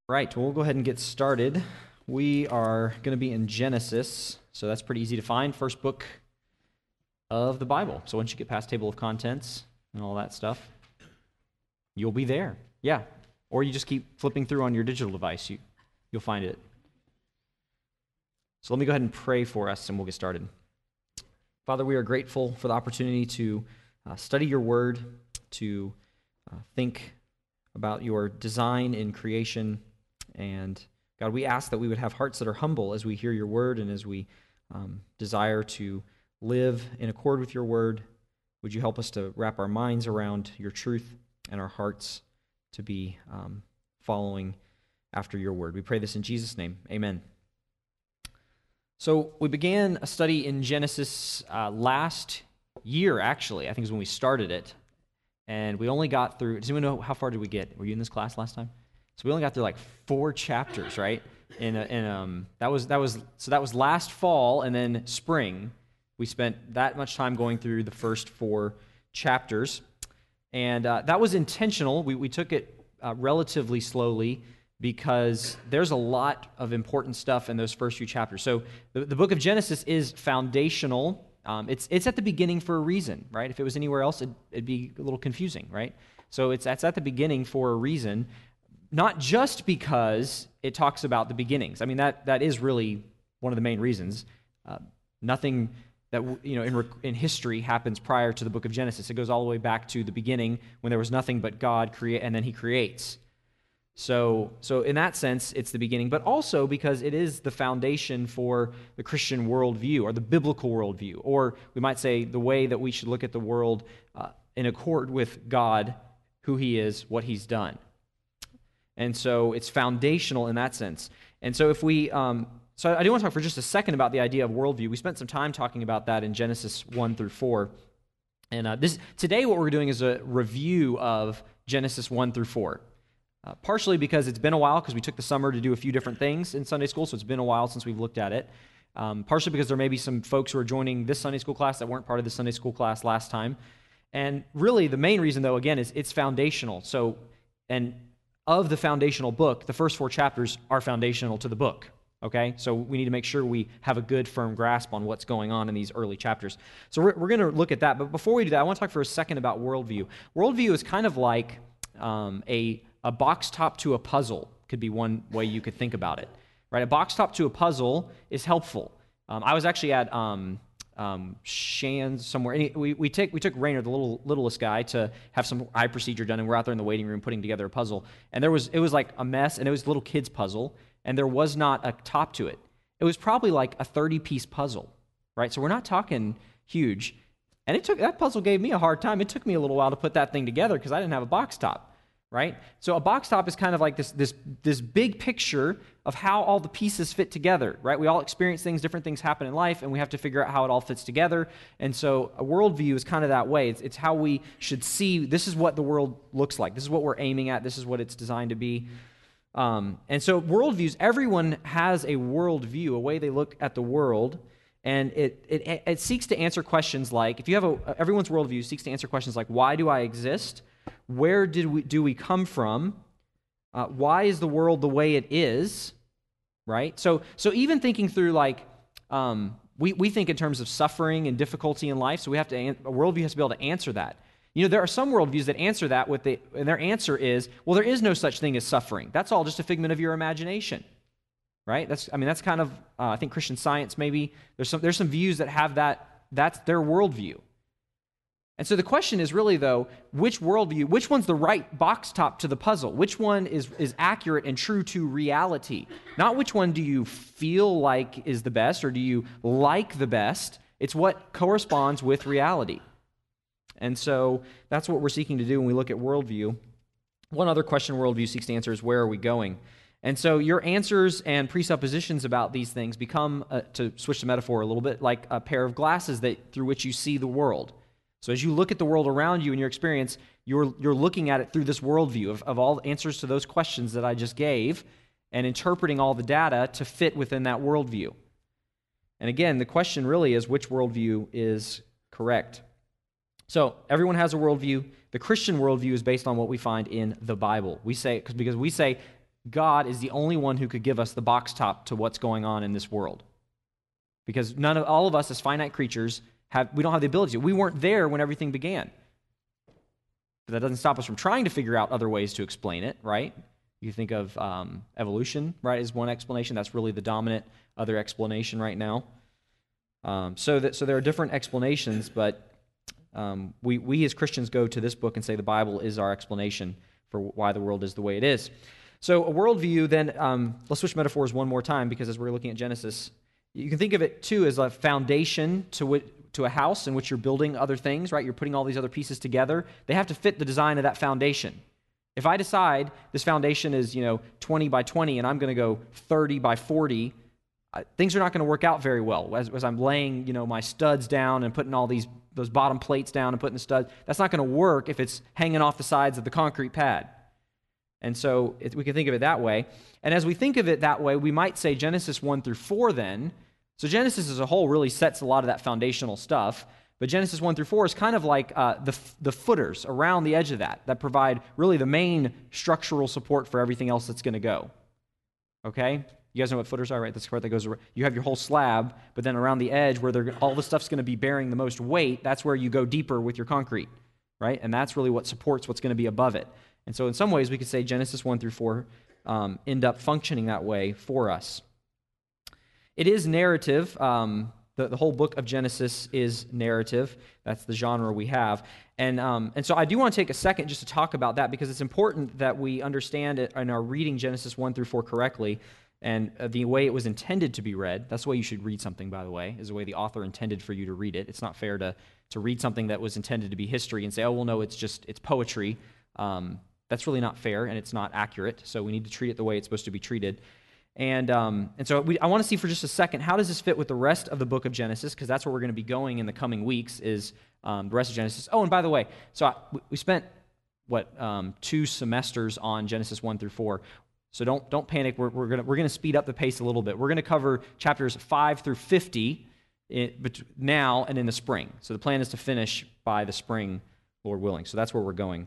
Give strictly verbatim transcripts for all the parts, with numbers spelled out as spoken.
Right, well, we'll go ahead and get started. We are going to be in Genesis, so that's pretty easy to find. First book of the Bible. So once you get past table of contents and all that stuff, you'll be there. Yeah. Or you just keep flipping through on your digital device. You, you'll find it. So let me go ahead and pray for us, and we'll get started. Father, we are grateful for the opportunity to uh, study your word, to uh, think about your design in creation. And God, we ask that we would have hearts that are humble as we hear your word and as we um, desire to live in accord with your word. Would you help us to wrap our minds around your truth and our hearts to be um, following after your word? We pray this in Jesus' name. Amen. So we began a study in Genesis uh, last year, actually. I think is when we started it. And we only got through, does anyone know how far did we get? Were you in this class last time? So we only got through like four chapters, right? In, a, in um that was that was so that was last fall, and then spring. We spent that much time going through the first four chapters, and uh, that was intentional. We we took it uh, relatively slowly because there's a lot of important stuff in those first few chapters. So the, the book of Genesis is foundational. Um, it's it's at the beginning for a reason, right? If it was anywhere else, it'd, it'd be a little confusing, right? So it's it's at the beginning for a reason. Not just because it talks about the beginnings. I mean, that that is really one of the main reasons. Uh, nothing that, you know, in, in history happens prior to the book of Genesis. It goes all the way back to the beginning when there was nothing but God, create, and then he creates. So, so in that sense, it's the beginning, but also because it is the foundation for the Christian worldview, or the biblical worldview, or we might say the way that we should look at the world uh, in accord with God, who he is, what he's done. And so it's foundational in that sense. And so if we, um, so I do want to talk for just a second about the idea of worldview. We spent some time talking about that in Genesis one through four. And uh, this today what we're doing is a review of Genesis one through four. Uh, partially because it's been a while, because we took the summer to do a few different things in Sunday school, so it's been a while since we've looked at it. Um, partially because there may be some folks who are joining this Sunday school class that weren't part of the Sunday school class last time. And really the main reason, though, again, is it's foundational. So, and of the foundational book, the first four chapters are foundational to the book, okay? So we need to make sure we have a good, firm grasp on what's going on in these early chapters. So we're, we're going to look at that, but before we do that, I want to talk for a second about worldview. Worldview is kind of like um, a, a box top to a puzzle, could be one way you could think about it, right? A box top to a puzzle is helpful. Um, I was actually at... Um, Um, Shands somewhere. And we we take we took Rainer, the little littlest guy, to have some eye procedure done, and we're out there in the waiting room putting together a puzzle. And there was it was like a mess, and it was a little kid's puzzle, and there was not a top to it. It was probably like a thirty-piece puzzle, right? So we're not talking huge. And it took that puzzle gave me a hard time. It took me a little while to put that thing together because I didn't have a box top. Right? So a box top is kind of like this, this, this big picture of how all the pieces fit together, right? We all experience things, different things happen in life, and we have to figure out how it all fits together. And so a worldview is kind of that way. It's, it's how we should see, this is what the world looks like. This is what we're aiming at. This is what it's designed to be. Um, and so worldviews, everyone has a worldview, a way they look at the world, and it, it, it seeks to answer questions like, if you have a, everyone's worldview seeks to answer questions like, why do I exist? Where did we do we come from? Uh, why is the world the way it is? Right? So, so even thinking through like um, we we think in terms of suffering and difficulty in life. So we have to a worldview has to be able to answer that. You know, there are some worldviews that answer that with the and their answer is, well, there is no such thing as suffering. That's all just a figment of your imagination. Right? That's I mean that's kind of uh, I think Christian Science maybe there's some there's some views that have that that's their worldview. And so the question is really, though, which worldview, which one's the right box top to the puzzle? Which one is, is accurate and true to reality? Not which one do you feel like is the best or do you like the best. It's what corresponds with reality. And so that's what we're seeking to do when we look at worldview. One other question worldview seeks to answer is, where are we going? And so your answers and presuppositions about these things become, uh, to switch the metaphor a little bit, like a pair of glasses that through which you see the world. So as you look at the world around you in your experience, you're, you're looking at it through this worldview of, of all answers to those questions that I just gave and interpreting all the data to fit within that worldview. And again, the question really is which worldview is correct. So everyone has a worldview. The Christian worldview is based on what we find in the Bible. We say, because we say God is the only one who could give us the box top to what's going on in this world. Because none of all of us as finite creatures have we don't have the ability to. We weren't there when everything began. But that doesn't stop us from trying to figure out other ways to explain it, right? You think of um, evolution, right, as one explanation. That's really the dominant other explanation right now. Um, so that so there are different explanations, but um, we we as Christians go to this book and say the Bible is our explanation for why the world is the way it is. So a worldview, then, um, let's switch metaphors one more time, because as we're looking at Genesis, you can think of it, too, as a foundation to wh- to a house in which you're building other things, right? You're putting all these other pieces together. They have to fit the design of that foundation. If I decide this foundation is, you know, twenty by twenty and I'm going to go thirty by forty, uh, things are not going to work out very well. As, as I'm laying, you know, my studs down and putting all these those bottom plates down and putting the studs, that's not going to work if it's hanging off the sides of the concrete pad. And so it, we can think of it that way. And as we think of it that way, we might say Genesis one through four then. So Genesis as a whole really sets a lot of that foundational stuff. But Genesis one through four is kind of like uh, the, the footers around the edge of that, that provide really the main structural support for everything else that's going to go. Okay? You guys know what footers are, right? That's the part that goes around. You have your whole slab, but then around the edge where all the stuff's going to be bearing the most weight, that's where you go deeper with your concrete, right? And that's really what supports what's going to be above it. And so in some ways, we could say Genesis one through four um, end up functioning that way for us. It is narrative. Um, the, the whole book of Genesis is narrative. That's the genre we have. And, um, and so I do want to take a second just to talk about that, because it's important that we understand it and are reading Genesis one through four correctly, and uh, the way it was intended to be read. That's the way you should read something, by the way, is the way the author intended for you to read it. It's not fair to, to read something that was intended to be history and say, oh, well, no, it's just, it's poetry. Um, That's really not fair, and it's not accurate, so we need to treat it the way it's supposed to be treated. And um, and so we, I want to see for just a second, how does this fit with the rest of the book of Genesis, because that's where we're going to be going in the coming weeks, is um, the rest of Genesis. Oh, and by the way, so I, we spent, what, um, two semesters on Genesis one through four, so don't don't panic. We're, we're going we're gonna speed up the pace a little bit. We're going to cover chapters five through fifty in, now and in the spring. So the plan is to finish by the spring, Lord willing. So that's where we're going.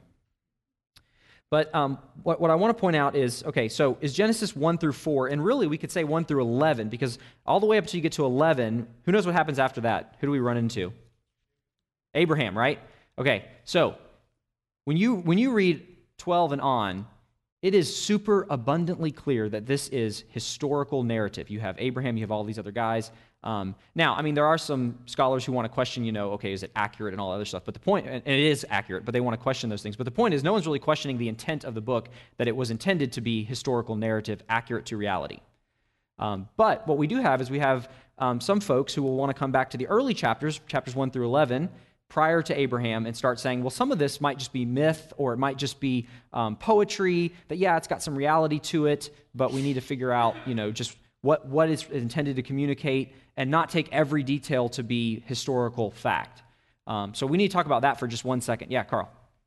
But um, what, what I want to point out is, okay, so is Genesis one through four, and really we could say one through eleven, because all the way up until you get to eleven, who knows what happens after that? Who do we run into? Abraham, right? Okay, so when you when you read twelve and on, it is super abundantly clear that this is historical narrative. You have Abraham, you have all these other guys. Um, now, I mean, there are some scholars who want to question, you know, okay, is it accurate and all that other stuff? But the point, and it is accurate, but they want to question those things. But the point is, no one's really questioning the intent of the book, that it was intended to be historical narrative, accurate to reality. Um, but what we do have is we have um, some folks who will want to come back to the early chapters, chapters one through eleven, prior to Abraham, and start saying, well, some of this might just be myth, or it might just be um, poetry, that, yeah, it's got some reality to it, but we need to figure out, you know, just what what is intended to communicate, and not take every detail to be historical fact. Um, so we need to talk about that for just one second. Yeah, Carl.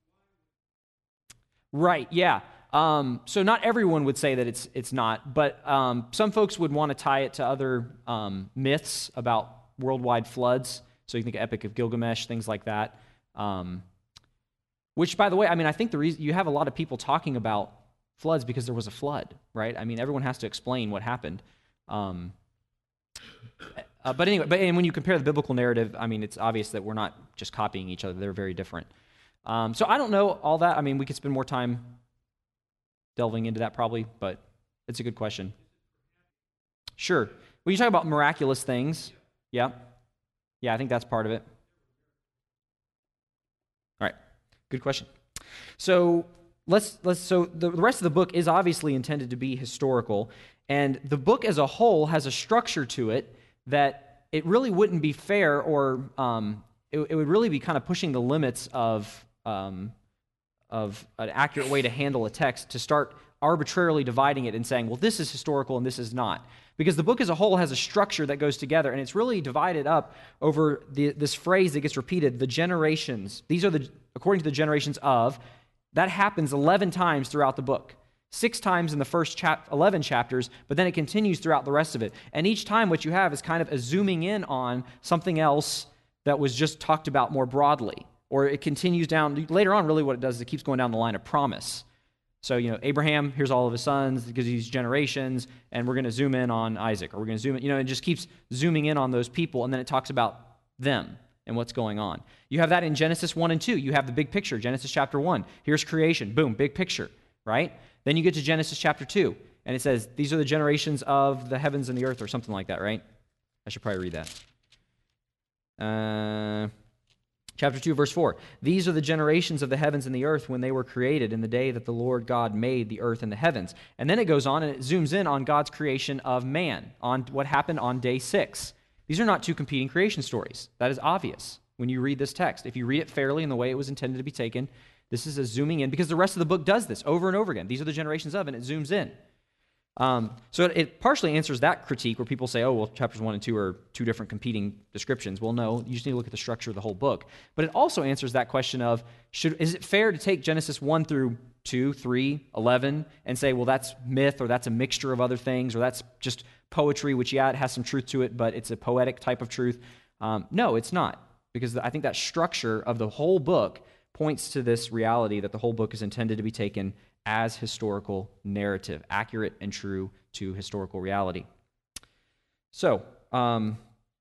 Right, yeah. Um, so not everyone would say that it's it's not, but um, some folks would want to tie it to other um, myths about worldwide floods. So you think of Epic of Gilgamesh, things like that. Um, which, by the way, I mean, I think the reason you have a lot of people talking about floods because there was a flood, right? I mean, everyone has to explain what happened. Um, uh, but anyway, but and when you compare the biblical narrative, I mean, it's obvious that we're not just copying each other; they're very different. Um, so I don't know all that. I mean, we could spend more time delving into that probably, but it's a good question. Sure. When you talk about miraculous things, yeah, yeah, I think that's part of it. All right, good question. So let's let's. So the, the rest of the book is obviously intended to be historical. And the book as a whole has a structure to it that it really wouldn't be fair, or um, it, it would really be kind of pushing the limits of um, of an accurate way to handle a text to start arbitrarily dividing it and saying, well, this is historical and this is not. Because the book as a whole has a structure that goes together, and it's really divided up over the, this phrase that gets repeated, the generations. These are the, according to the generations of, that happens eleven times throughout the book. Six times in the first chap- eleven chapters, but then it continues throughout the rest of it. And each time what you have is kind of a zooming in on something else that was just talked about more broadly. Or it continues down, later on really what it does is it keeps going down the line of promise. So, you know, Abraham, here's all of his sons, because these generations, and we're going to zoom in on Isaac, or we're going to zoom in, you know, it just keeps zooming in on those people, and then it talks about them and what's going on. You have that in Genesis one and two. You have the big picture, Genesis chapter one. Here's creation, boom, big picture, right? Then you get to Genesis chapter two, and it says, these are the generations of the heavens and the earth, or something like that, right? I should probably read that. Uh... Chapter two, verse four. These are the generations of the heavens and the earth when they were created in the day that the Lord God made the earth and the heavens. And then it goes on and it zooms in on God's creation of man, on what happened on day six. These are not two competing creation stories. That is obvious when you read this text. If you read it fairly in the way it was intended to be taken, this is a zooming in, because the rest of the book does this over and over again. These are the generations of, and it zooms in. Um, so it, it partially answers that critique where people say, oh, well, chapters one and two are two different competing descriptions. Well, no, you just need to look at the structure of the whole book. But it also answers that question of, should, is it fair to take Genesis one through two, three, eleven, and say, well, that's myth, or that's a mixture of other things, or that's just poetry, which, yeah, it has some truth to it, but it's a poetic type of truth. Um, no, it's not, because I think that structure of the whole book points to this reality that the whole book is intended to be taken as historical narrative, accurate and true to historical reality. So, um,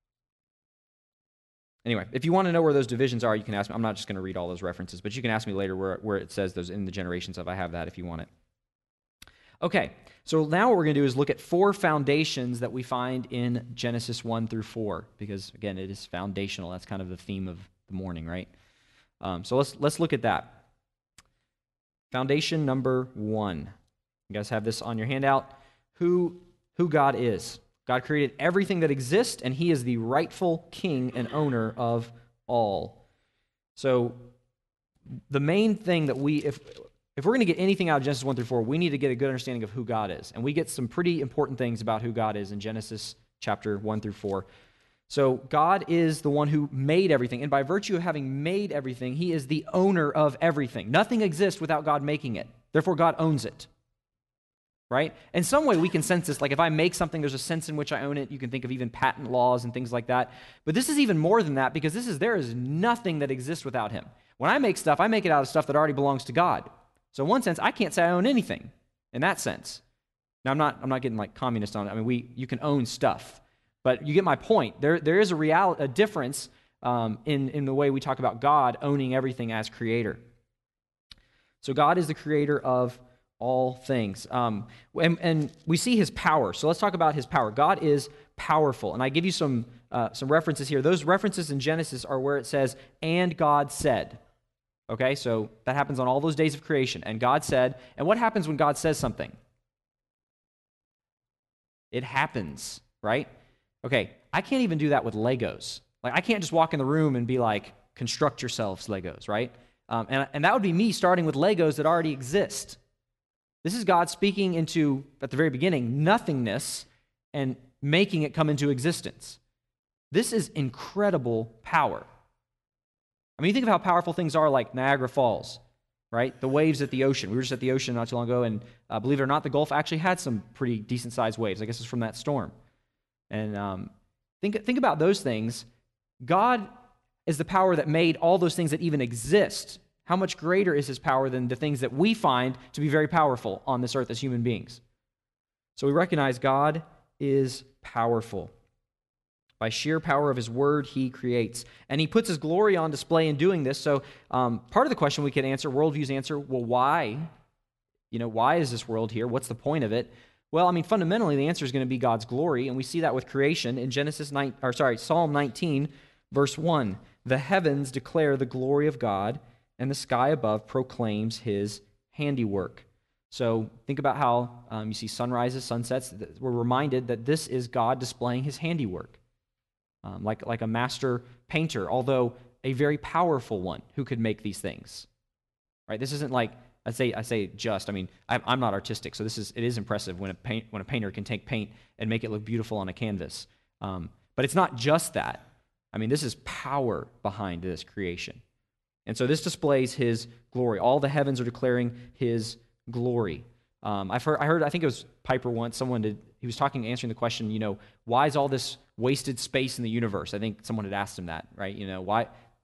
anyway, if you want to know where those divisions are, you can ask me. I'm not just going to read all those references, but you can ask me later where, where it says those in the generations of. I have that if you want it. Okay, so now what we're going to do is look at four foundations that we find in Genesis one through four, because, again, it is foundational. That's kind of the theme of the morning, right? Um, so let's let's look at that. Foundation number one. You guys have this on your handout. Who, who God is. God created everything that exists, and he is the rightful king and owner of all. So the main thing that we, if if we're going to get anything out of Genesis one through four, we need to get a good understanding of who God is. And we get some pretty important things about who God is in Genesis chapter one through four. So God is the one who made everything, and by virtue of having made everything, he is the owner of everything. Nothing exists without God making it. Therefore, God owns it, right? In some way, we can sense this. Like if I make something, there's a sense in which I own it. You can think of even patent laws and things like that. But this is even more than that, because this is there is nothing that exists without him. When I make stuff, I make it out of stuff that already belongs to God. So in one sense, I can't say I own anything in that sense. Now, I'm not I'm not getting like communist on it. I mean, we you can own stuff. But you get my point. There, there is a real, a difference um, in, in the way we talk about God owning everything as creator. So God is the creator of all things. Um, and, and we see his power. So let's talk about his power. God is powerful. And I give you some, uh, some references here. Those references in Genesis are where it says, and God said. Okay, so that happens on all those days of creation. And God said, and what happens when God says something? It happens, right? Okay, I can't even do that with Legos. Like, I can't just walk in the room and be like, construct yourselves, Legos, right? Um, and, and that would be me starting with Legos that already exist. This is God speaking into, at the very beginning, nothingness and making it come into existence. This is incredible power. I mean, you think of how powerful things are like Niagara Falls, right? The waves at the ocean. We were just at the ocean not too long ago, and uh, believe it or not, the Gulf actually had some pretty decent-sized waves. I guess it's from that storm. And um, think, think about those things. God is the power that made all those things that even exist. How much greater is his power than the things that we find to be very powerful on this earth as human beings? So we recognize God is powerful. By sheer power of his word, he creates. And he puts his glory on display in doing this. So um, part of the question we could answer, worldviews answer, well, why? You know, why is this world here? What's the point of it? Well, I mean, fundamentally, the answer is going to be God's glory, and we see that with creation in Genesis nine, or sorry, Psalm nineteen, verse one. The heavens declare the glory of God, and the sky above proclaims his handiwork. So think about how um, you see sunrises, sunsets. We're reminded that this is God displaying his handiwork, um, like, like a master painter, although a very powerful one who could make these things. Right? This isn't like I say, I say just. I mean, I'm, I'm not artistic, so this is it is impressive when a paint when a painter can take paint and make it look beautiful on a canvas. Um, but it's not just that. I mean, this is power behind this creation, and so this displays his glory. All the heavens are declaring his glory. Um, I've heard, I heard, I think it was Piper once. Someone did. He was talking, answering the question. You know, why is all this wasted space in the universe? I think someone had asked him that, right? You know, why?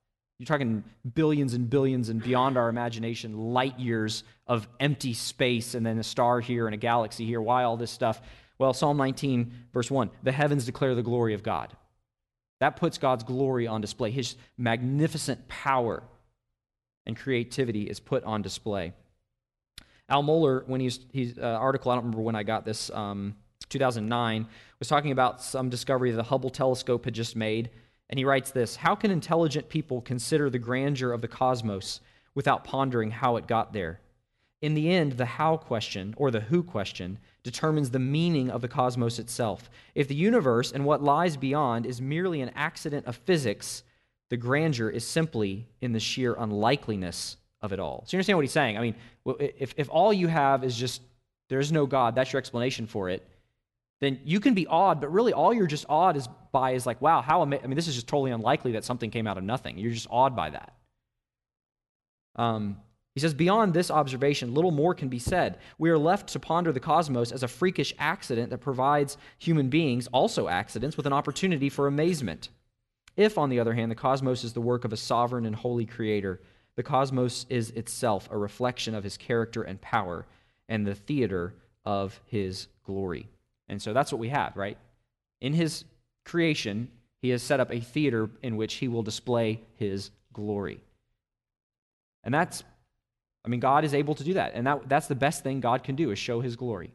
you're talking billions and billions and beyond our imagination, light years of empty space, and then a star here and a galaxy here. Why all this stuff? Well, Psalm nineteen, verse one, the heavens declare the glory of God. That puts God's glory on display. His magnificent power and creativity is put on display. Al Mohler, when he's, he's uh, article, I don't remember when I got this, um, two thousand nine, was talking about some discovery the Hubble telescope had just made, and he writes this: how can intelligent people consider the grandeur of the cosmos without pondering how it got there? In the end, the how question, or the who question, determines the meaning of the cosmos itself. If the universe and what lies beyond is merely an accident of physics, the grandeur is simply in the sheer unlikeliness of it all. So you understand what he's saying? I mean, if, if all you have is just, there's no God, that's your explanation for it, then you can be awed, but really all you're just awed is by is like, wow, how ama- I mean, this is just totally unlikely that something came out of nothing. You're just awed by that. Um, he says, beyond this observation, little more can be said. We are left to ponder the cosmos as a freakish accident that provides human beings, also accidents, with an opportunity for amazement. If, on the other hand, the cosmos is the work of a sovereign and holy creator, the cosmos is itself a reflection of his character and power and the theater of his glory. And so that's what we have, right? In his creation, he has set up a theater in which he will display his glory. And that's, I mean, God is able to do that. And that, that's the best thing God can do, is show his glory.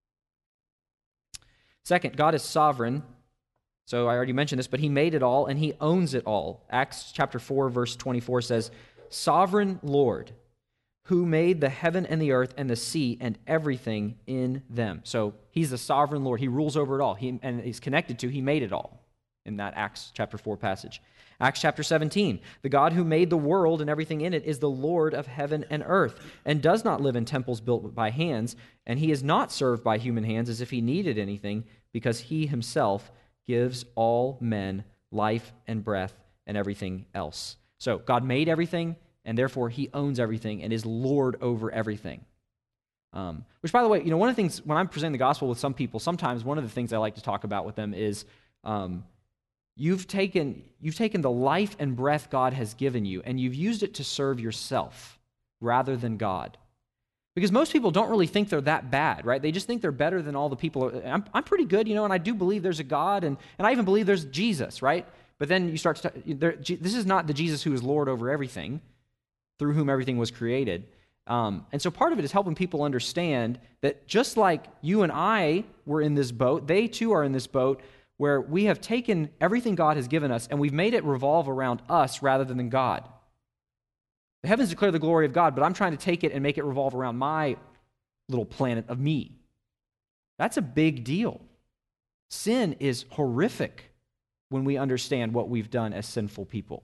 Second, God is sovereign. So I already mentioned this, but he made it all and he owns it all. Acts chapter four, verse twenty-four says, Sovereign Lord, who made the heaven and the earth and the sea and everything in them. So he's the sovereign Lord. He rules over it all. He, and he's connected to, he made it all in that Acts chapter four passage. Acts chapter seventeen, the God who made the world and everything in it is the Lord of heaven and earth and does not live in temples built by hands, and he is not served by human hands as if he needed anything, because he himself gives all men life and breath and everything else. So God made everything, and therefore he owns everything and is Lord over everything. Um, which, by the way, you know, one of the things, when I'm presenting the gospel with some people, sometimes one of the things I like to talk about with them is um, you've taken you've taken the life and breath God has given you, and you've used it to serve yourself rather than God. Because most people don't really think they're that bad, right? They just think they're better than all the people. I'm, I'm pretty good, you know, and I do believe there's a God, and, and I even believe there's Jesus, right? But then you start to, there, this is not the Jesus who is Lord over everything, through whom everything was created. Um, and so part of it is helping people understand that just like you and I were in this boat, they too are in this boat where we have taken everything God has given us and we've made it revolve around us rather than God. The heavens declare the glory of God, but I'm trying to take it and make it revolve around my little planet of me. That's a big deal. Sin is horrific when we understand what we've done as sinful people.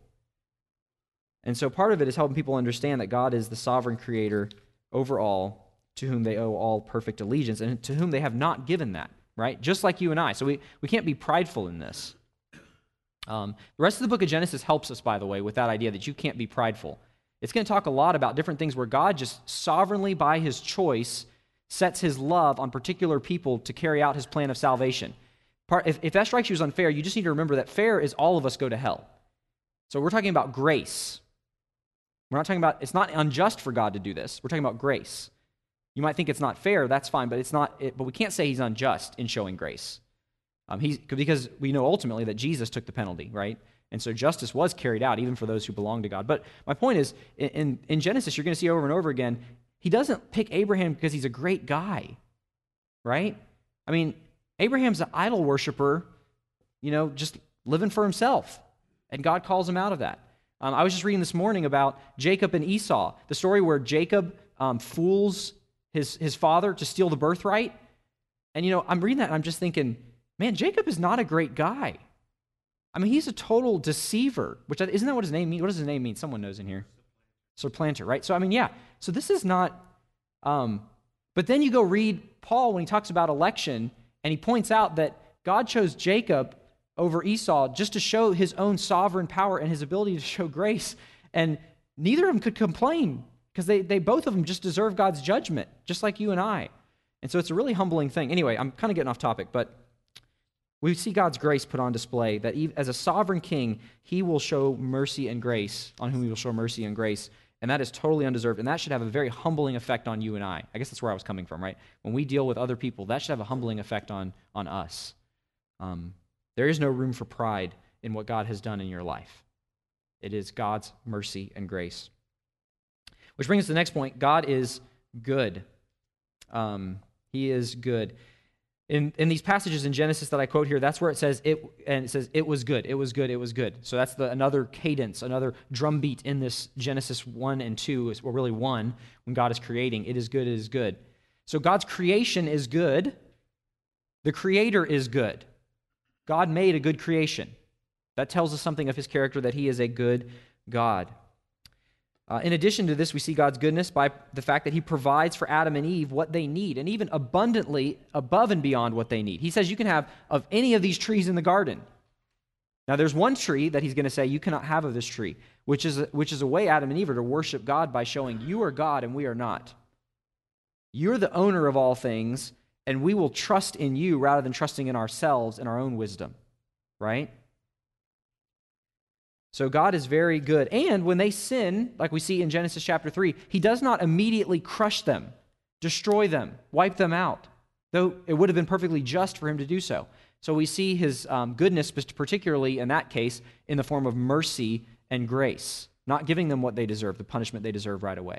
And so part of it is helping people understand that God is the sovereign creator over all, to whom they owe all perfect allegiance, and to whom they have not given that, right? Just like you and I. So we, we can't be prideful in this. Um, the rest of the book of Genesis helps us, by the way, with that idea that you can't be prideful. It's going to talk a lot about different things where God just sovereignly, by his choice, sets his love on particular people to carry out his plan of salvation. Part, if, if that strikes you as unfair, you just need to remember that fair is all of us go to hell. So we're talking about grace. We're not talking about, it's not unjust for God to do this. We're talking about grace. You might think it's not fair, that's fine, but it's not. It, but we can't say he's unjust in showing grace. Um, he's, because we know ultimately that Jesus took the penalty, right? And so justice was carried out even for those who belong to God. But my point is, in, in Genesis, you're going to see over and over again, he doesn't pick Abraham because he's a great guy, right? I mean, Abraham's an idol worshiper, you know, just living for himself. And God calls him out of that. Um, I was just reading this morning about Jacob and Esau, the story where Jacob um, fools his, his father to steal the birthright. And, you know, I'm reading that and I'm just thinking, man, Jacob is not a great guy. I mean, he's a total deceiver, which isn't that what his name means? What does his name mean? Someone knows in here. Supplanter, right? So, I mean, yeah. So this is not, um, but then you go read Paul when he talks about election, and he points out that God chose Jacob over Esau just to show his own sovereign power and his ability to show grace. And neither of them could complain because they, they both of them just deserve God's judgment, just like you and I. And so it's a really humbling thing. Anyway, I'm kind of getting off topic, but We see God's grace put on display, that even as a sovereign king, he will show mercy and grace on whom he will show mercy and grace, and that is totally undeserved, and that should have a very humbling effect on you and I. I guess that's where I was coming from, right? When we deal with other people, that should have a humbling effect on, on us. Um, there is no room for pride in what God has done in your life. It is God's mercy and grace. Which brings us to the next point. God is good. Um, he is good. In, in these passages in Genesis that I quote here, that's where it says it, and it says it was good, it was good, it was good. So that's the another cadence, another drumbeat in this Genesis one and two, is well, really one, when God is creating. It is good, it is good. So God's creation is good. The Creator is good. God made a good creation. That tells us something of his character, that he is a good God. Uh, in addition to this, we see God's goodness by the fact that he provides for Adam and Eve what they need, and even abundantly above and beyond what they need. He says you can have of any of these trees in the garden. Now, there's one tree that he's going to say you cannot have of this tree, which is, a, which is a way Adam and Eve are to worship God by showing you are God and we are not. You're the owner of all things, and we will trust in you rather than trusting in ourselves and our own wisdom, right? So God is very good. And when they sin, like we see in Genesis chapter three, he does not immediately crush them, destroy them, wipe them out, though it would have been perfectly just for him to do so. So we see his um, goodness, particularly in that case, in the form of mercy and grace, not giving them what they deserve, the punishment they deserve right away.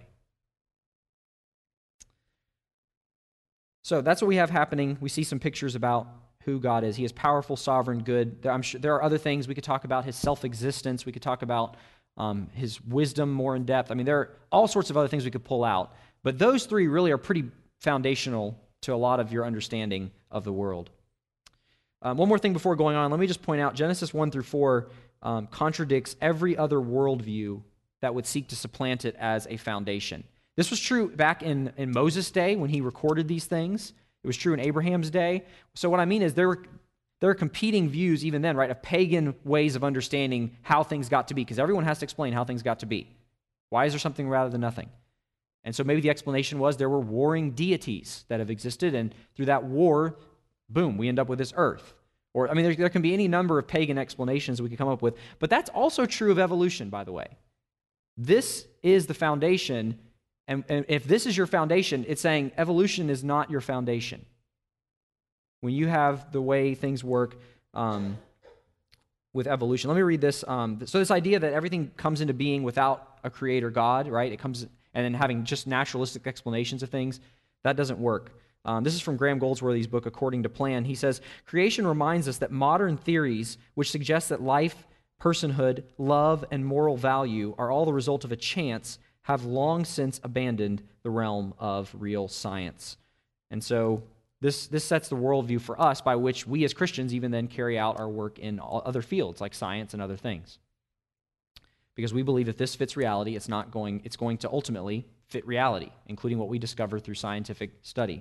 So that's what we have happening. We see some pictures about who God is. He is powerful, sovereign, good. There, I'm sure there are other things we could talk about, his self-existence. We could talk about um, his wisdom more in depth. I mean, there are all sorts of other things we could pull out. But those three really are pretty foundational to a lot of your understanding of the world. Um, one more thing before going on, let me just point out Genesis one through four um, contradicts every other worldview that would seek to supplant it as a foundation. This was true back in, in Moses' day when he recorded these things. It was true in Abraham's day. So what I mean is there were, there were competing views even then, right, of pagan ways of understanding how things got to be, because everyone has to explain how things got to be. Why is there something rather than nothing? And so maybe the explanation was there were warring deities that have existed, and through that war, boom, we end up with this earth. Or, I mean, there, there can be any number of pagan explanations we could come up with, but that's also true of evolution, by the way. This is the foundation. And, and if this is your foundation, it's saying evolution is not your foundation. When you have the way things work um, with evolution. Let me read this. Um, so this idea that everything comes into being without a creator God, right? It comes, and then having just naturalistic explanations of things, that doesn't work. Um, this is from Graham Goldsworthy's book, According to Plan. He says, creation reminds us that modern theories, which suggest that life, personhood, love, and moral value are all the result of a chance, have long since abandoned the realm of real science. And so this, this sets the worldview for us by which we as Christians even then carry out our work in all other fields like science and other things. Because we believe if this fits reality, it's not going, it's going to ultimately fit reality, including what we discover through scientific study.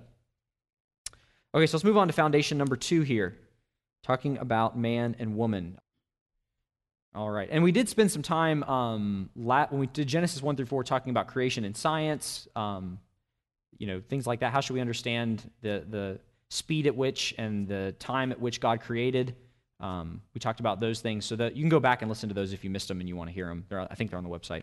Okay, so let's move on to foundation number two here, talking about man and woman. All right, and we did spend some time um, la- when we did Genesis one through four talking about creation and science, um, you know, things like that. How should we understand the the speed at which and the time at which God created? Um, we talked about those things, so that you can go back and listen to those if you missed them and you want to hear them. They're, I think they're on the website.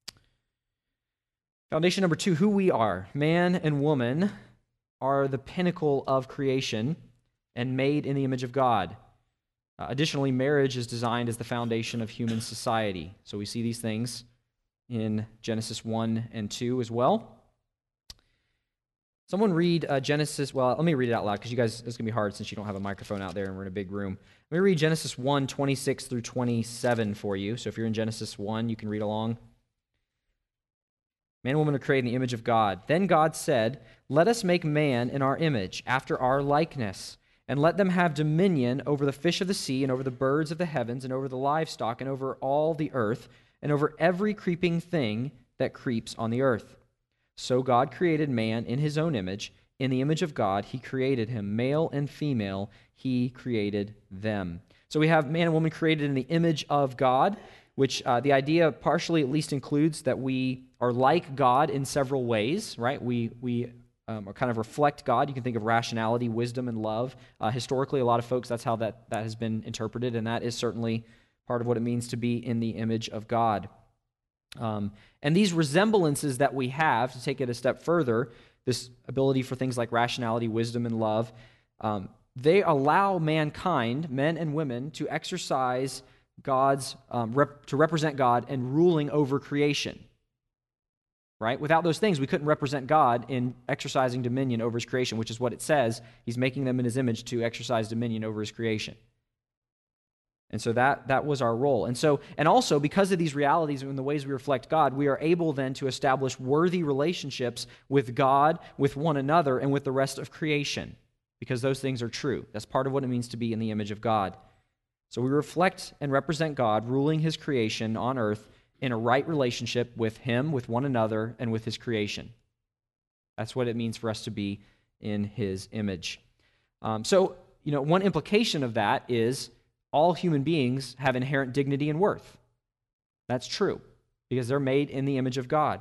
Foundation number two, who we are. Man and woman are the pinnacle of creation and made in the image of God. Uh, additionally, marriage is designed as the foundation of human society. So we see these things in Genesis one and two as well. Someone read uh, Genesis, well, let me read it out loud because you guys, it's going to be hard since you don't have a microphone out there and we're in a big room. Let me read Genesis one, twenty-six through twenty-seven for you. So if you're in Genesis one, you can read along. Man and woman are created in the image of God. Then God said, let us make man in our image, after our likeness, and let them have dominion over the fish of the sea, and over the birds of the heavens, and over the livestock, and over all the earth, and over every creeping thing that creeps on the earth. So God created man in his own image. In the image of God, he created him. Male and female, he created them. So we have man and woman created in the image of God, which uh, the idea partially at least includes that we are like God in several ways, right? We we um, or kind of reflect God. You can think of rationality, wisdom, and love. Uh, historically, a lot of folks, that's how that, that has been interpreted, and that is certainly part of what it means to be in the image of God. Um, and these resemblances that we have, to take it a step further, this ability for things like rationality, wisdom, and love, um, they allow mankind, men and women, to exercise God's, um, rep- to represent God and ruling over creation. Right? Without those things, we couldn't represent God in exercising dominion over his creation, which is what it says. He's making them in his image to exercise dominion over his creation. And so that, that was our role. And so, and also, because of these realities and the ways we reflect God, we are able then to establish worthy relationships with God, with one another, and with the rest of creation, because those things are true. That's part of what it means to be in the image of God. So we reflect and represent God, ruling his creation on earth in a right relationship with him, with one another, and with his creation. That's what it means for us to be in his image. Um, so, you know, one implication of that is all human beings have inherent dignity and worth. That's true, because they're made in the image of God.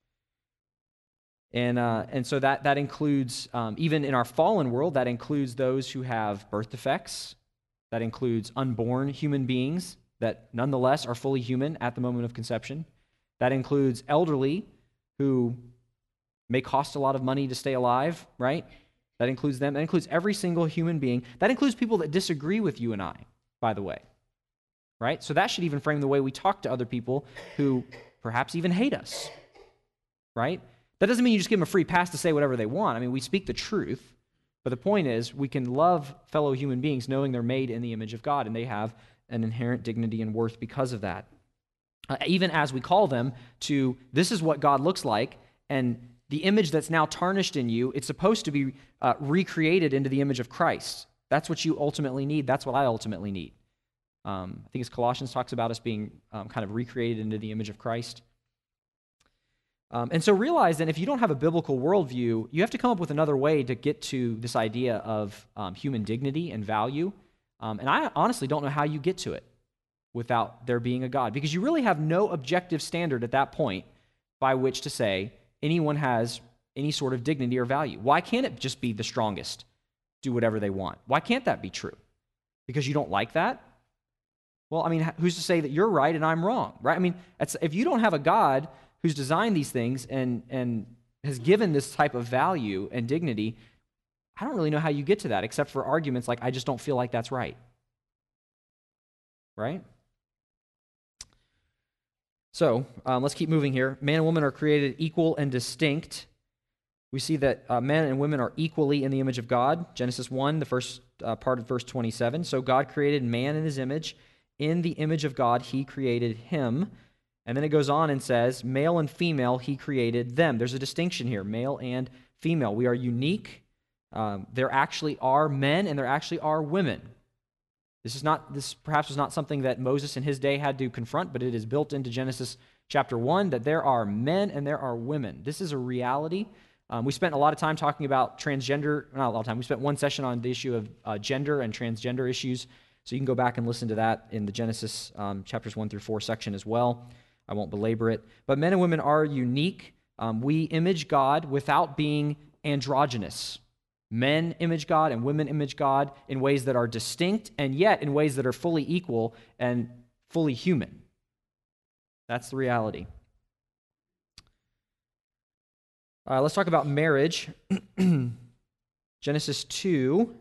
And uh, and so that, that includes, um, even in our fallen world, that includes those who have birth defects. That includes unborn human beings that nonetheless are fully human at the moment of conception. That includes elderly who may cost a lot of money to stay alive, right? That includes them. That includes every single human being. That includes people that disagree with you and I, by the way, right? So that should even frame the way we talk to other people who perhaps even hate us, right? That doesn't mean you just give them a free pass to say whatever they want. I mean, we speak the truth, but the point is we can love fellow human beings knowing they're made in the image of God and they have an inherent dignity and worth because of that. Uh, even as we call them to, this is what God looks like, and the image that's now tarnished in you, it's supposed to be uh, recreated into the image of Christ. That's what you ultimately need. That's what I ultimately need. Um, I think it's Colossians talks about us being um, kind of recreated into the image of Christ. Um, and so realize that if you don't have a biblical worldview, you have to come up with another way to get to this idea of um, human dignity and value. Um, and I honestly don't know how you get to it without there being a God, because you really have no objective standard at that point by which to say anyone has any sort of dignity or value. Why can't it just be the strongest do whatever they want? Why can't that be true? Because you don't like that? Well, I mean, who's to say that you're right and I'm wrong, right? I mean, it's, if you don't have a God who's designed these things and, and has given this type of value and dignity, I don't really know how you get to that except for arguments like, I just don't feel like that's right. Right? So um, let's keep moving here. Man and woman are created equal and distinct. We see that uh, men and women are equally in the image of God. Genesis one, the first uh, part of verse twenty-seven. So God created man in his image. In the image of God, he created him. And then it goes on and says, male and female, he created them. There's a distinction here, male and female. We are unique. Um, there actually are men and there actually are women. This is not, this perhaps was not something that Moses in his day had to confront, but it is built into Genesis chapter one that there are men and there are women. This is a reality. Um, we spent a lot of time talking about transgender, not a lot of time, we spent one session on the issue of uh, gender and transgender issues, so you can go back and listen to that in the Genesis um, chapters one through four section as well. I won't belabor it. But men and women are unique. Um, we image God without being androgynous. Men image God and women image God in ways that are distinct and yet in ways that are fully equal and fully human. That's the reality. Uh, let's talk about marriage. Genesis two,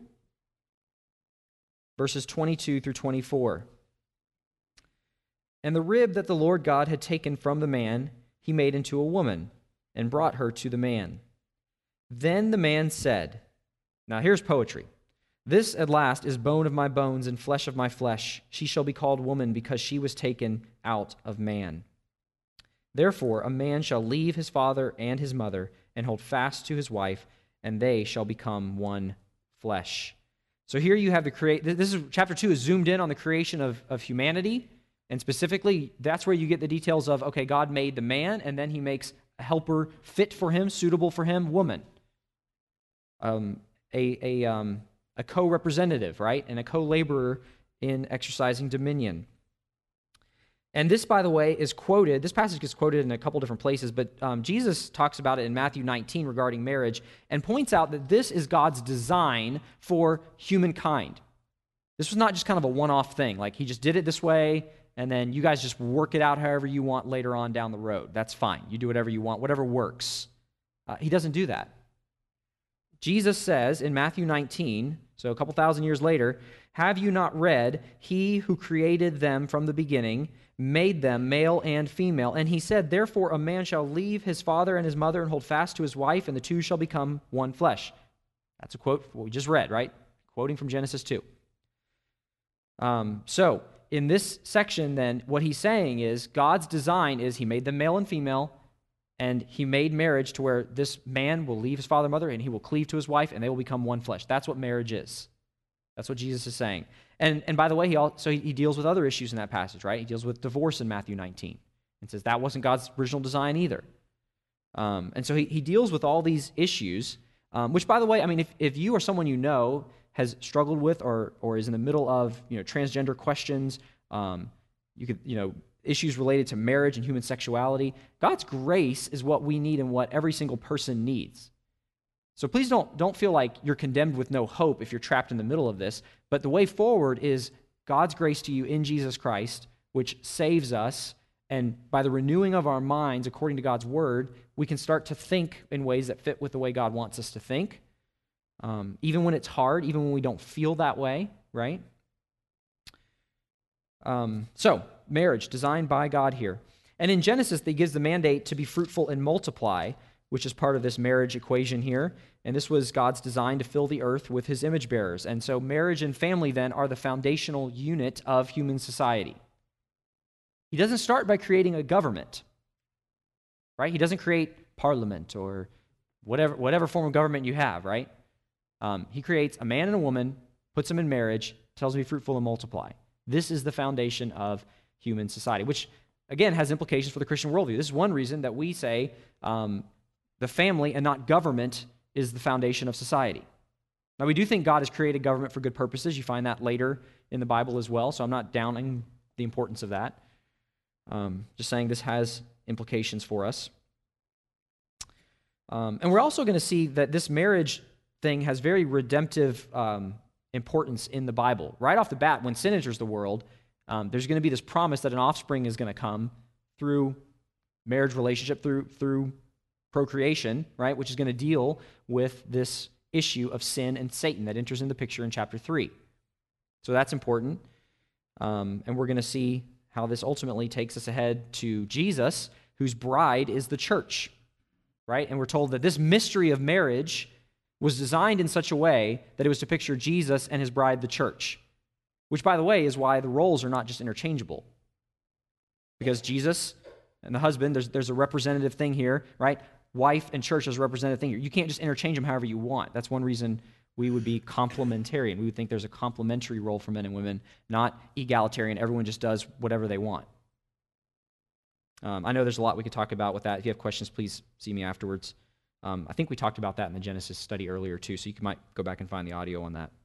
verses twenty-two through twenty-four. And the rib that the Lord God had taken from the man, he made into a woman and brought her to the man. Then the man said, now here's poetry. This at last is bone of my bones and flesh of my flesh. She shall be called woman because she was taken out of man. Therefore a man shall leave his father and his mother and hold fast to his wife, and they shall become one flesh. So here you have the create. This is chapter two is zoomed in on the creation of, of humanity, and specifically that's where you get the details of, okay, God made the man, and then he makes a helper fit for him, suitable for him, woman. Um, a a um, a co-representative, right, and a co-laborer in exercising dominion. And this, by the way, is quoted, this passage gets quoted in a couple different places, but um, Jesus talks about it in Matthew nineteen regarding marriage and points out that this is God's design for humankind. This was not just kind of a one-off thing, like he just did it this way, and then you guys just work it out however you want later on down the road. That's fine. You do whatever you want, whatever works. Uh, he doesn't do that. Jesus says in Matthew nineteen, so a couple thousand years later, "Have you not read, he who created them from the beginning made them male and female? And he said, therefore a man shall leave his father and his mother and hold fast to his wife, and the two shall become one flesh." That's a quote from what we just read, right? Quoting from Genesis two. Um, so, in this section then, what he's saying is God's design is he made them male and female, and he made marriage to where this man will leave his father and mother, and he will cleave to his wife, and they will become one flesh. That's what marriage is. That's what Jesus is saying. And and by the way, he also he deals with other issues in that passage, right? He deals with divorce in Matthew nineteen and says that wasn't God's original design either. Um, and so he, he deals with all these issues, um, which, by the way, I mean, if, if you or someone you know has struggled with or or is in the middle of, you know, transgender questions, um, you could, you know, issues related to marriage and human sexuality, God's grace is what we need and what every single person needs. So please don't, don't feel like you're condemned with no hope if you're trapped in the middle of this. But the way forward is God's grace to you in Jesus Christ, which saves us. And by the renewing of our minds, according to God's word, we can start to think in ways that fit with the way God wants us to think. Um, even when it's hard, even when we don't feel that way, right? Um, so, marriage, designed by God here. And in Genesis, he gives the mandate to be fruitful and multiply, which is part of this marriage equation here. And this was God's design to fill the earth with his image bearers. And so marriage and family then are the foundational unit of human society. He doesn't start by creating a government, right? He doesn't create parliament or whatever, whatever form of government you have, right? Um, he creates a man and a woman, puts them in marriage, tells them to be fruitful and multiply. This is the foundation of human society, which, again, has implications for the Christian worldview. This is one reason that we say um, the family and not government is the foundation of society. Now, we do think God has created government for good purposes. You find that later in the Bible as well, so I'm not downing the importance of that. Um, just saying this has implications for us. Um, and we're also going to see that this marriage thing has very redemptive um, importance in the Bible. Right off the bat, when sin enters the world, um, there's going to be this promise that an offspring is going to come through marriage relationship, through through procreation, right, which is going to deal with this issue of sin and Satan that enters in the picture in chapter three. So that's important. Um, and we're going to see how this ultimately takes us ahead to Jesus, whose bride is the church, right? And we're told that this mystery of marriage was designed in such a way that it was to picture Jesus and his bride, the church, which, by the way, is why the roles are not just interchangeable. Because Jesus and the husband, there's, there's a representative thing here, right? Wife and church is a representative thing here. You can't just interchange them however you want. That's one reason we would be complementarian. We would think there's a complementary role for men and women, not egalitarian. Everyone just does whatever they want. Um, I know there's a lot we could talk about with that. If you have questions, please see me afterwards. Um, I think we talked about that in the Genesis study earlier too, so you might go back and find the audio on that.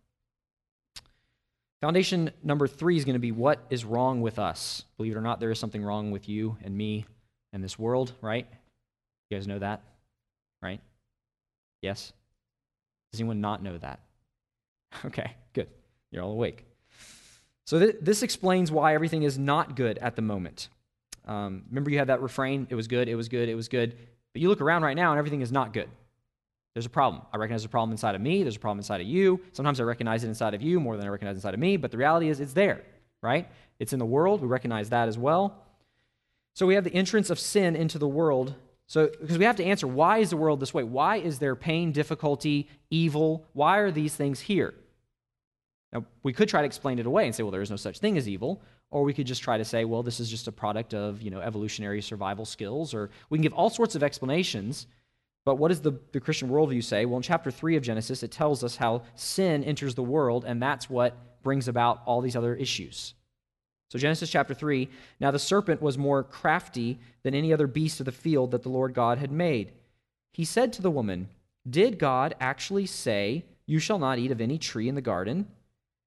Foundation number three is going to be what is wrong with us. Believe it or not, there is something wrong with you and me and this world, right? You guys know that, right? Yes? Does anyone not know that? Okay, good. You're all awake. So th- this explains why everything is not good at the moment. Um, remember you had that refrain, it was good, it was good, it was good. But you look around right now and everything is not good. There's a problem. I recognize there's a problem inside of me. There's a problem inside of you. Sometimes I recognize it inside of you more than I recognize inside of me. But the reality is it's there, right? It's in the world. We recognize that as well. So we have the entrance of sin into the world. So because we have to answer, why is the world this way? Why is there pain, difficulty, evil? Why are these things here? Now, we could try to explain it away and say, well, there is no such thing as evil. Or we could just try to say, well, this is just a product of, you know, evolutionary survival skills. Or we can give all sorts of explanations. But what does the, the Christian worldview say? Well, in chapter three of Genesis, it tells us how sin enters the world, and that's what brings about all these other issues. So Genesis chapter three, now the serpent was more crafty than any other beast of the field that the Lord God had made. He said to the woman, did God actually say, you shall not eat of any tree in the garden?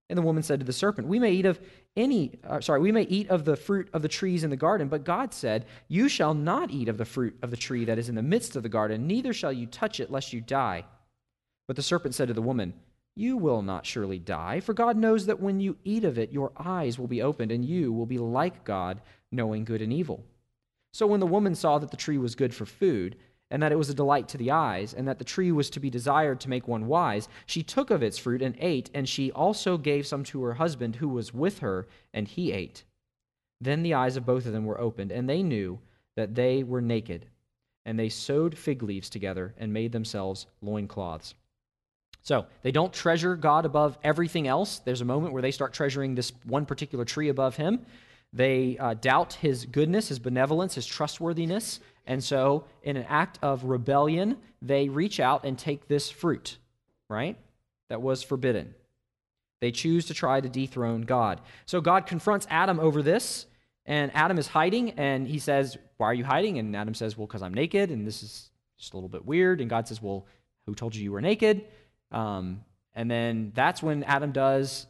And the woman said to the serpent, we may eat of any, uh, sorry, we may eat of the fruit of the trees in the garden, but God said, you shall not eat of the fruit of the tree that is in the midst of the garden, neither shall you touch it, lest you die. But the serpent said to the woman, you will not surely die, for God knows that when you eat of it, your eyes will be opened, and you will be like God, knowing good and evil. So when the woman saw that the tree was good for food, and that it was a delight to the eyes, and that the tree was to be desired to make one wise, she took of its fruit and ate, and she also gave some to her husband who was with her, and he ate. Then the eyes of both of them were opened, and they knew that they were naked, and they sewed fig leaves together and made themselves loincloths. So they don't treasure God above everything else. There's a moment where they start treasuring this one particular tree above him. They uh, doubt his goodness, his benevolence, his trustworthiness. And so in an act of rebellion, they reach out and take this fruit, right, that was forbidden. They choose to try to dethrone God. So God confronts Adam over this, and Adam is hiding, and he says, why are you hiding? And Adam says, well, because I'm naked, and this is just a little bit weird. And God says, well, who told you you were naked? Um, and then that's when Adam does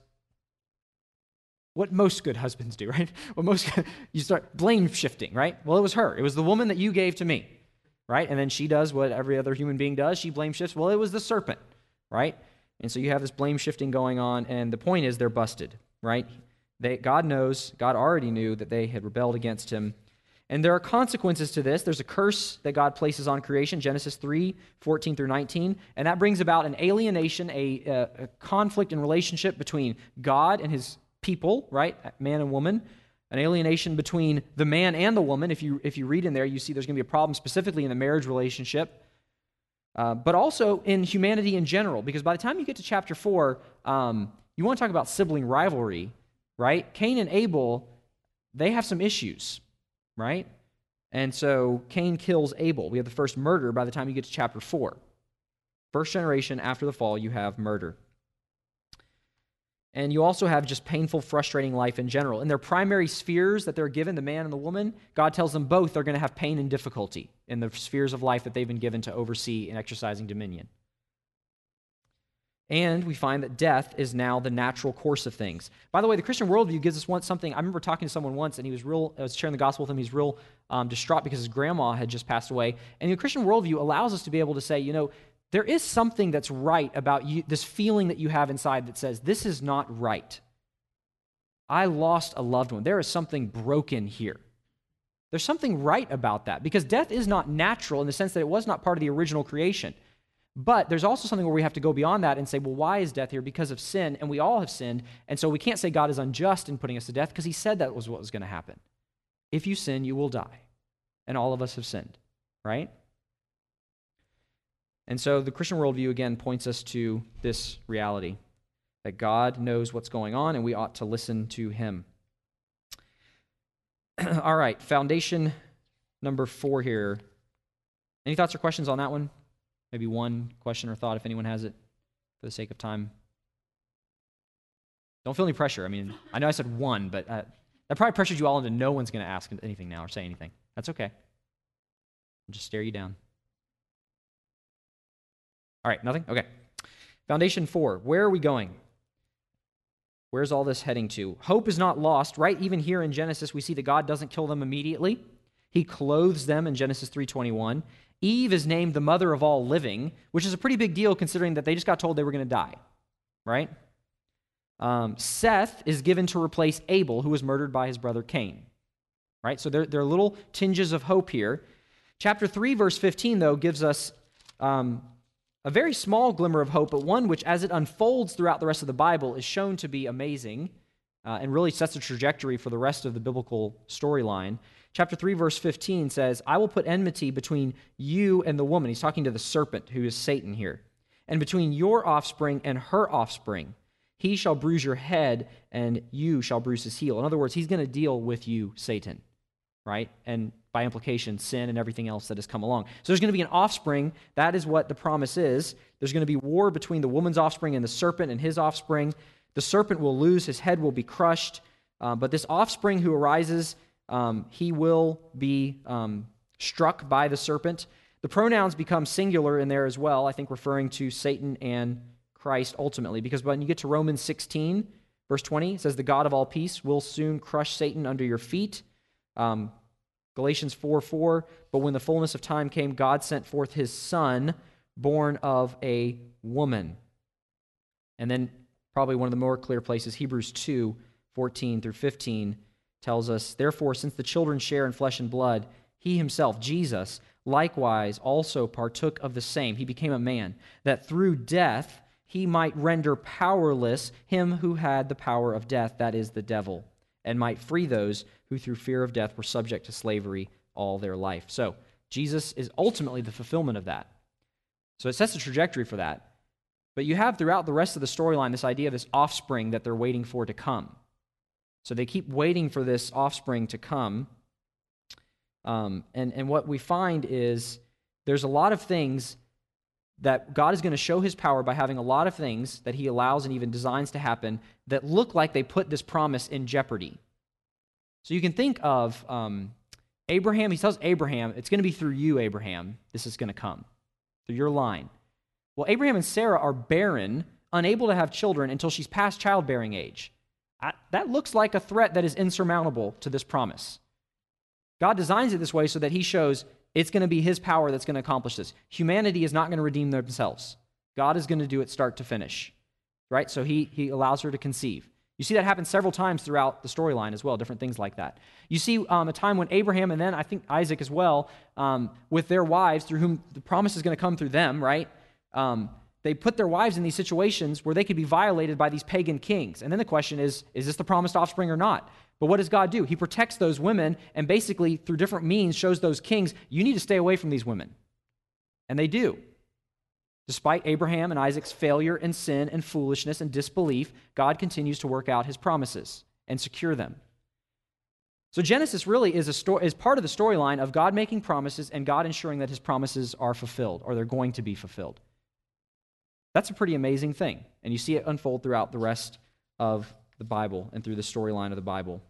what most good husbands do, right? What most you start blame shifting, right? Well, it was her. It was the woman that you gave to me, right? And then she does what every other human being does. She blame shifts. Well, it was the serpent, right? And so you have this blame shifting going on, and the point is they're busted, right? They, God knows, God already knew that they had rebelled against him. And there are consequences to this. There's a curse that God places on creation, Genesis three, fourteen through nineteen, and that brings about an alienation, a, a, a conflict in relationship between God and his people, right, man and woman, an alienation between the man and the woman. If you if you read in there, you see there's going to be a problem specifically in the marriage relationship, uh, but also in humanity in general, because by the time you get to chapter four, um, you want to talk about sibling rivalry, right? Cain and Abel, they have some issues, right? And so Cain kills Abel. We have the first murder by the time you get to chapter four. First generation after the fall, you have murder. And you also have just painful, frustrating life in general. In their primary spheres that they're given, the man and the woman, God tells them both are going to have pain and difficulty in the spheres of life that they've been given to oversee in exercising dominion. And we find that death is now the natural course of things. By the way, the Christian worldview gives us one, something. I remember talking to someone once, and he was real, I was sharing the gospel with him. He's real um, distraught because his grandma had just passed away. And the Christian worldview allows us to be able to say, you know, there is something that's right about you, this feeling that you have inside that says, this is not right. I lost a loved one. There is something broken here. There's something right about that, because death is not natural in the sense that it was not part of the original creation. But there's also something where we have to go beyond that and say, well, why is death here? Because of sin, and we all have sinned, and so we can't say God is unjust in putting us to death, because he said that was what was going to happen. If you sin, you will die. And all of us have sinned, right? And so the Christian worldview, again, points us to this reality, that God knows what's going on, and we ought to listen to him. All right, foundation number four here. Any thoughts or questions on that one? Maybe one question or thought, if anyone has it, for the sake of time. Don't feel any pressure. I mean, I know I said one, but uh, that probably pressures you all into no one's going to ask anything now or say anything. That's okay. I'll just stare you down. All right, nothing? Okay. Foundation four, where are we going? Where's all this heading to? Hope is not lost, right? Even here in Genesis, we see that God doesn't kill them immediately. He clothes them in Genesis three twenty-one. Eve is named the mother of all living, which is a pretty big deal considering that they just got told they were going to die, right? Um, Seth is given to replace Abel, who was murdered by his brother Cain, right? So there, there are little tinges of hope here. Chapter three, verse fifteen, though, gives us um, a very small glimmer of hope, but one which, as it unfolds throughout the rest of the Bible, is shown to be amazing uh, and really sets a trajectory for the rest of the biblical storyline. Chapter three, verse fifteen says, I will put enmity between you and the woman. He's talking to the serpent, who is Satan here. And between your offspring and her offspring. He shall bruise your head, and you shall bruise his heel. In other words, he's going to deal with you, Satan, right? And by implication, sin and everything else that has come along. So there's going to be an offspring. That is what the promise is. There's going to be war between the woman's offspring and the serpent and his offspring. The serpent will lose. His head will be crushed. Uh, but this offspring who arises, um, he will be um, struck by the serpent. The pronouns become singular in there as well, I think referring to Satan and Christ ultimately, because when you get to Romans sixteen, Verse twenty says, the God of all peace will soon crush Satan under your feet. Um, Galatians four four, but when the fullness of time came, God sent forth his Son, born of a woman. And then probably one of the more clear places, Hebrews two fourteen through fifteen, tells us, therefore, since the children share in flesh and blood, he himself, Jesus, likewise also partook of the same. He became a man, that through death he might render powerless him who had the power of death, that is, the devil, and might free those who through fear of death were subject to slavery all their life. So Jesus is ultimately the fulfillment of that. So it sets the trajectory for that. But you have throughout the rest of the storyline this idea of this offspring that they're waiting for to come. So they keep waiting for this offspring to come. Um, and, and what we find is there's a lot of things that God is going to show his power by having a lot of things that he allows and even designs to happen that look like they put this promise in jeopardy. So you can think of um, Abraham. He tells Abraham, it's going to be through you, Abraham, this is going to come, through your line. Well, Abraham and Sarah are barren, unable to have children until she's past childbearing age. I, that looks like a threat that is insurmountable to this promise. God designs it this way so that he shows it's going to be his power that's going to accomplish this. Humanity is not going to redeem themselves. God is going to do it start to finish, right? So he, he allows her to conceive. You see that happen several times throughout the storyline as well, different things like that. You see um, a time when Abraham and then I think Isaac as well, um, with their wives, through whom the promise is going to come through them, right? Um, they put their wives in these situations where they could be violated by these pagan kings. And then the question is, is this the promised offspring or not? But what does God do? He protects those women and basically through different means shows those kings, you need to stay away from these women. And they do. Despite Abraham and Isaac's failure and sin and foolishness and disbelief, God continues to work out his promises and secure them. So Genesis really is, a sto- is part of the storyline of God making promises and God ensuring that his promises are fulfilled or they're going to be fulfilled. That's a pretty amazing thing. And you see it unfold throughout the rest of the Bible and through the storyline of the Bible.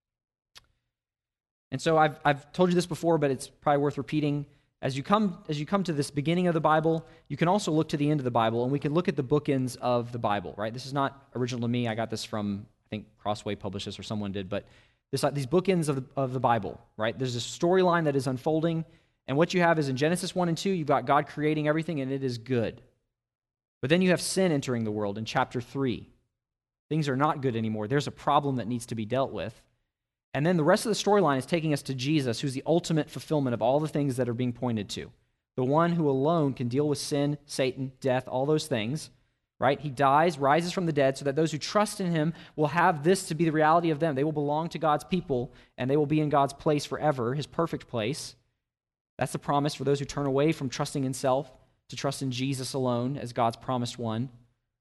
And so I've, I've told you this before, but it's probably worth repeating. As you come as you come to this beginning of the Bible, you can also look to the end of the Bible, and we can look at the bookends of the Bible, right? This is not original to me. I got this from, I think, Crossway published this or someone did, but this, these bookends of the, of the Bible, right? There's a storyline that is unfolding, and what you have is in Genesis one and two, you've got God creating everything, and it is good. But then you have sin entering the world in chapter three. Things are not good anymore. There's a problem that needs to be dealt with. And then the rest of the storyline is taking us to Jesus, who's the ultimate fulfillment of all the things that are being pointed to. The one who alone can deal with sin, Satan, death, all those things, right? He dies, rises from the dead, so that those who trust in him will have this to be the reality of them. They will belong to God's people, and they will be in God's place forever, his perfect place. That's the promise for those who turn away from trusting in self to trust in Jesus alone as God's promised one.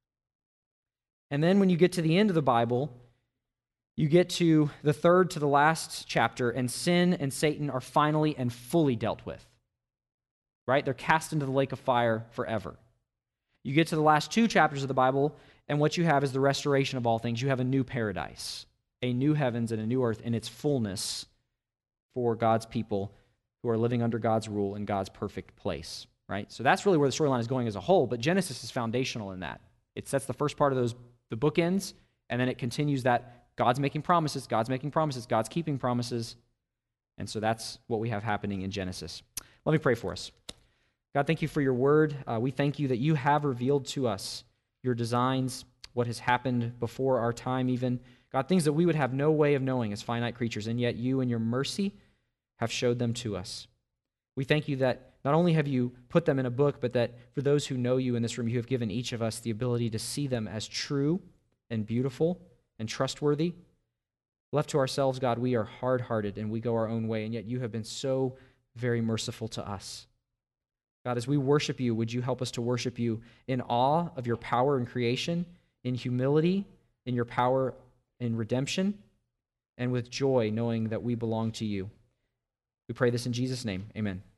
And then when you get to the end of the Bible, you get to the third to the last chapter, and sin and Satan are finally and fully dealt with, right? They're cast into the lake of fire forever. You get to the last two chapters of the Bible, and what you have is the restoration of all things. You have a new paradise, a new heavens and a new earth in its fullness for God's people who are living under God's rule in God's perfect place, right? So that's really where the storyline is going as a whole, but Genesis is foundational in that. It sets the first part of those, the bookends, and then it continues that God's making promises, God's making promises, God's keeping promises. And so that's what we have happening in Genesis. Let me pray for us. God, thank you for your word. Uh, we thank you that you have revealed to us your designs, what has happened before our time even. God, things that we would have no way of knowing as finite creatures, and yet you in your mercy have showed them to us. We thank you that not only have you put them in a book, but that for those who know you in this room, you have given each of us the ability to see them as true and beautiful and trustworthy. Left to ourselves, God, we are hard-hearted and we go our own way, and yet you have been so very merciful to us. God, as we worship you, would you help us to worship you in awe of your power in creation, in humility, in your power in redemption, and with joy knowing that we belong to you. We pray this in Jesus' name. Amen.